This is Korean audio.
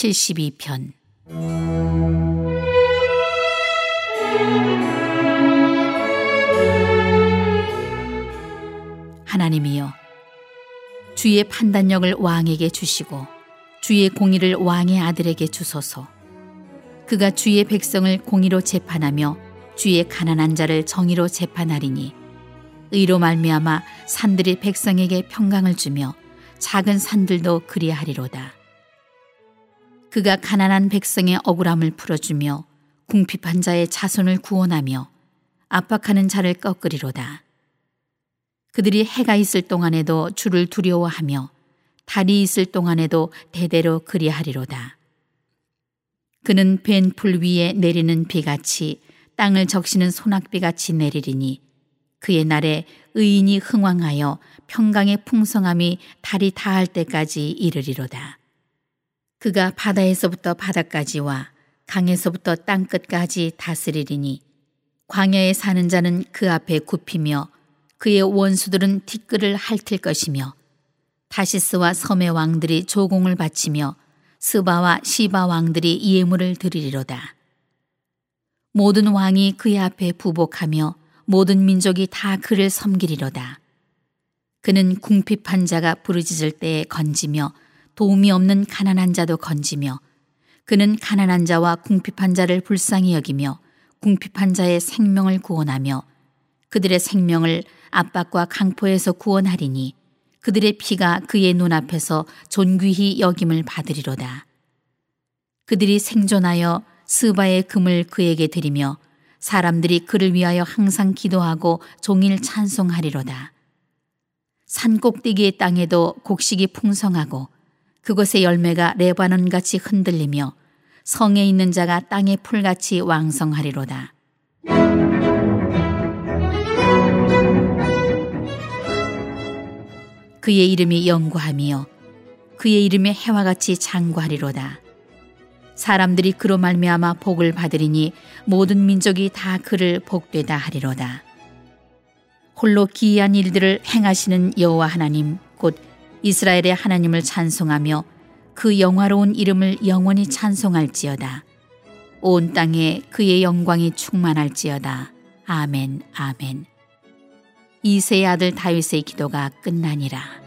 72편. 하나님이여, 주의 판단력을 왕에게 주시고 주의 공의를 왕의 아들에게 주소서. 그가 주의 백성을 공의로 재판하며 주의 가난한 자를 정의로 재판하리니 의로 말미암아 산들이 백성에게 평강을 주며 작은 산들도 그리하리로다. 그가 가난한 백성의 억울함을 풀어주며 궁핍한 자의 자손을 구원하며 압박하는 자를 꺾으리로다. 그들이 해가 있을 동안에도 주를 두려워하며 달이 있을 동안에도 대대로 그리하리로다. 그는 벤 풀 위에 내리는 비같이 땅을 적시는 소낙비같이 내리리니 그의 날에 의인이 흥왕하여 평강의 풍성함이 달이 다할 때까지 이르리로다. 그가 바다에서부터 바다까지와 강에서부터 땅끝까지 다스리리니 광야에 사는 자는 그 앞에 굽히며 그의 원수들은 티끌을 핥을 것이며 다시스와 섬의 왕들이 조공을 바치며 스바와 시바 왕들이 예물을 드리리로다. 모든 왕이 그의 앞에 부복하며 모든 민족이 다 그를 섬기리로다. 그는 궁핍한 자가 부르짖을 때에 건지며 도움이 없는 가난한 자도 건지며 그는 가난한 자와 궁핍한 자를 불쌍히 여기며 궁핍한 자의 생명을 구원하며 그들의 생명을 압박과 강포에서 구원하리니 그들의 피가 그의 눈앞에서 존귀히 여김을 받으리로다. 그들이 생존하여 스바의 금을 그에게 드리며 사람들이 그를 위하여 항상 기도하고 종일 찬송하리로다. 산 꼭대기의 땅에도 곡식이 풍성하고 그곳의 열매가 레바논같이 흔들리며 성에 있는 자가 땅의 풀같이 왕성하리로다. 그의 이름이 영구하며 그의 이름이 해와같이 장구하리로다. 사람들이 그로 말미암아 복을 받으리니 모든 민족이 다 그를 복되다 하리로다. 홀로 기이한 일들을 행하시는 여호와 하나님 곧 이스라엘의 하나님을 찬송하며 그 영화로운 이름을 영원히 찬송할지어다. 온 땅에 그의 영광이 충만할지어다. 아멘, 아멘. 이새의 아들 다윗의 기도가 끝나니라.